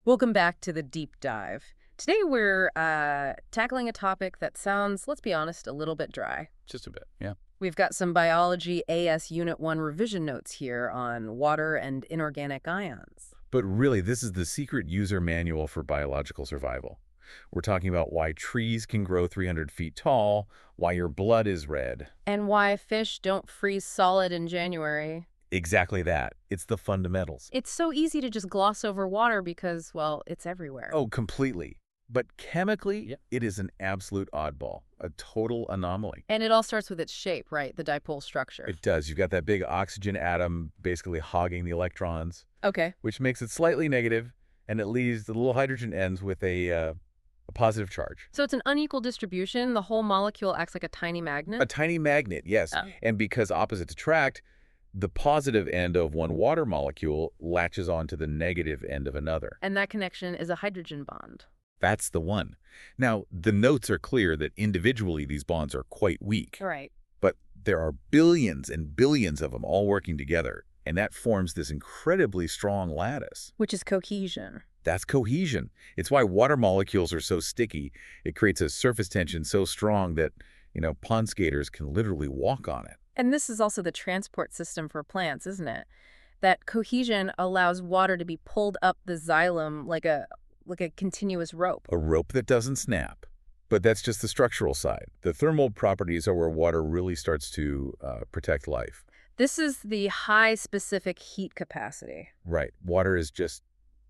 Welcome back to the deep dive. Today we're tackling a topic that sounds, let's be honest, a little bit dry. Just a bit, yeah. We've got some biology AS Unit 1 revision notes here on water and inorganic ions. But really, this is the secret user manual for biological survival. We're talking about why trees can grow 300 feet tall, why your blood is red. And why fish don't freeze solid in January. Exactly that. It's the fundamentals. It's so easy to just gloss over water because, well, it's everywhere. Oh, completely. But chemically, it is an absolute oddball, a total anomaly. And it all starts with its shape, right? The dipole structure. It does. You've got that big oxygen atom basically hogging the electrons, Okay. which makes it slightly negative, and it leaves the little hydrogen ends with a positive charge. So it's an unequal distribution. The whole molecule acts like a tiny magnet? A tiny magnet, yes. Oh. And because opposites attract, the positive end of one water molecule latches onto the negative end of another. And that connection is a hydrogen bond. That's the one. Now, the notes are clear that individually these bonds are quite weak. Right. But there are billions and billions of them all working together, and that forms this incredibly strong lattice. Which is cohesion. That's cohesion. It's why water molecules are so sticky. It creates a surface tension so strong that, pond skaters can literally walk on it. And this is also the transport system for plants, isn't it? That cohesion allows water to be pulled up the xylem like a continuous rope. A rope that doesn't snap. But that's just the structural side. The thermal properties are where water really starts to protect life. This is the high specific heat capacity. Right. Water is just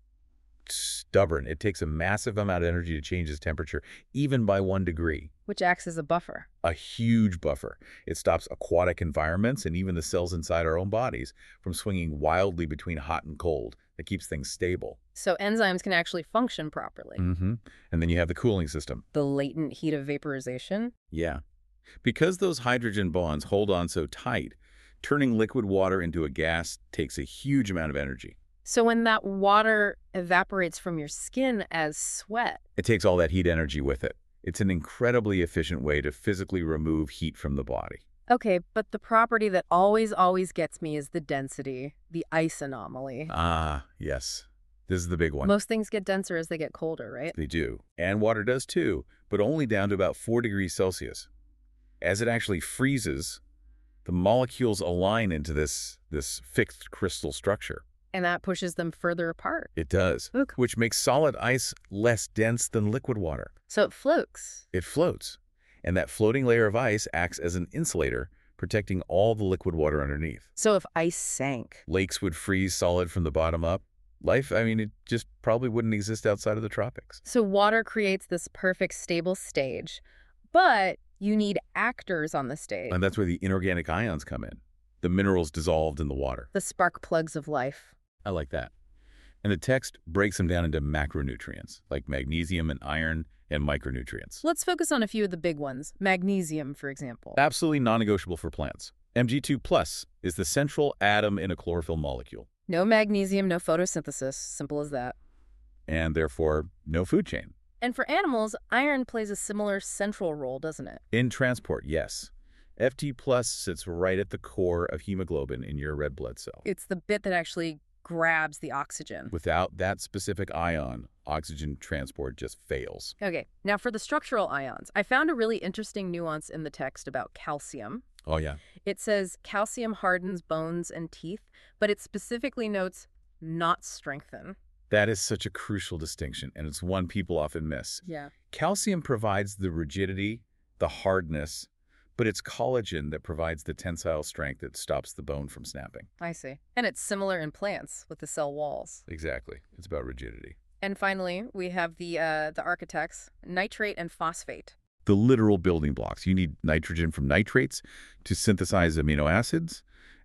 stubborn. It takes a massive amount of energy to change its temperature, even by 1 degree. Which acts as a buffer. A huge buffer. It stops aquatic environments and even the cells inside our own bodies from swinging wildly between hot and cold. That keeps things stable. So enzymes can actually function properly. And then you have the cooling system. The latent heat of vaporization. Yeah. Because those hydrogen bonds hold on so tight, turning liquid water into a gas takes a huge amount of energy. So when that water evaporates from your skin as sweat. It takes all that heat energy with it. It's an incredibly efficient way to physically remove heat from the body. Okay, but the property that always gets me is the density, the ice anomaly. Ah, yes. This is the big one. Most things get denser as they get colder, right? They do. And water does too, but only down to about 4 degrees Celsius. As it actually freezes, the molecules align into this fixed crystal structure. And that pushes them further apart. It does, Look. which makes solid ice less dense than liquid water. So it floats. It floats, and that floating layer of ice acts as an insulator, protecting all the liquid water underneath. So if ice sank. Lakes would freeze solid from the bottom up. Life, it just probably wouldn't exist outside of the tropics. So water creates this perfect stable stage, but you need actors on the stage. And that's where the inorganic ions come in, the minerals dissolved in the water. The spark plugs of life. I like that. And the text breaks them down into macronutrients, like magnesium and iron and micronutrients. Let's focus on a few of the big ones. Magnesium, for example. Absolutely non-negotiable for plants. Mg2+ is the central atom in a chlorophyll molecule. No magnesium, no photosynthesis. Simple as that. And therefore, no food chain. And for animals, iron plays a similar central role, doesn't it? In transport, yes. Ft+ sits right at the core of hemoglobin in your red blood cell. It's the bit that actually grabs the oxygen. Without that specific ion, oxygen transport just fails. Okay, now for the structural ions, I found a really interesting nuance in the text about calcium. Oh, yeah. It says calcium hardens bones and teeth, but it specifically notes not strengthen. That is such a crucial distinction, and it's one people often miss. Yeah. Calcium provides the rigidity, the hardness, but it's collagen that provides the tensile strength that stops the bone from snapping. I see. And it's similar in plants with the cell walls. Exactly. It's about rigidity. And finally, we have the architects, nitrate and phosphate. The literal building blocks. You need nitrogen from nitrates to synthesize amino acids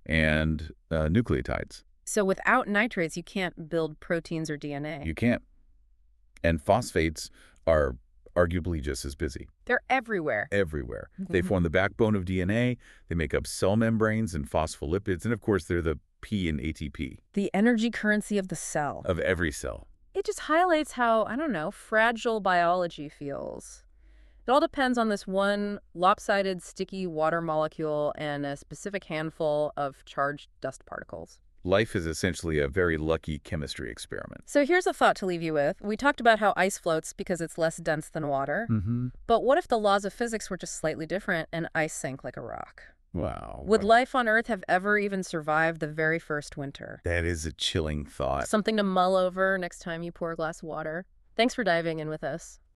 and nucleotides. So without nitrates, you can't build proteins or DNA. You can't. And phosphates are arguably just as busy. They're everywhere. Everywhere. They form the backbone of DNA. They make up cell membranes and phospholipids. And of course, they're the P in ATP. The energy currency of the cell. Of every cell. It just highlights how, fragile biology feels. It all depends on this one lopsided, sticky water molecule and a specific handful of charged dust particles. Life is essentially a very lucky chemistry experiment. So here's a thought to leave you with. We talked about how ice floats because it's less dense than water. Mm-hmm. But what if the laws of physics were just slightly different and ice sank like a rock? Wow. Would life on Earth have ever even survived the very first winter? That is a chilling thought. Something to mull over next time you pour a glass of water. Thanks for diving in with us.